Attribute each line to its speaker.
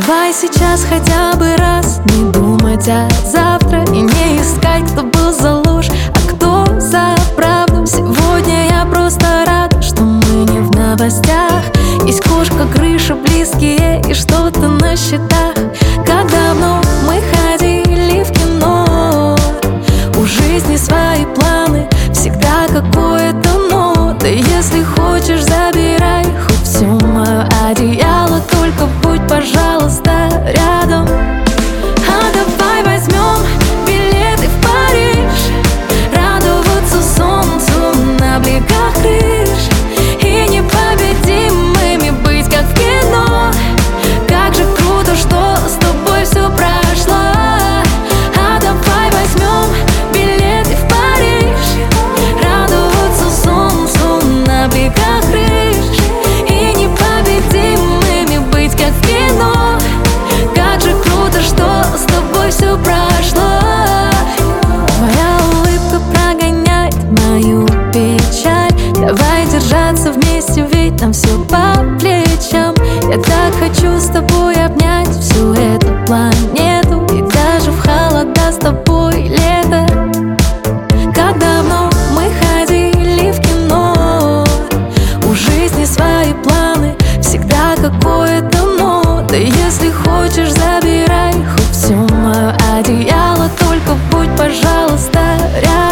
Speaker 1: Давай сейчас хотя бы раз не думать о завтра и не искать, кто был за ложь, а кто за правду. Сегодня я просто рада, что мы не в новостях. Есть кошка, крыша, близкие и что-то на счетах. Как давно мы ходили в кино. У жизни свои планы, всегда какое-то но. Да если хочешь, забирай хоть все мое одеяло, только будь, пожалуйста, рядом. А давай возьмем билеты в Париж, радоваться солнцу на берегах крыш и непобедимыми быть, как в кино. Как же круто, что с тобой все прошло. А давай возьмем билеты в Париж, радоваться солнцу на берегах крыш и непобедимыми быть, как в кино. Как же круто, что с тобой все прошло. Твоя улыбка прогоняет мою печаль. Давай держаться вместе, ведь нам все по плечам. Я так хочу с тобой обнять всю эту планету, и даже в холода с тобой лето. Как давно мы ходили в кино. У жизни свои планы, всегда какое-то но. Да если хочешь, забирай хоть все мое одеяло, только будь, пожалуйста, рядом.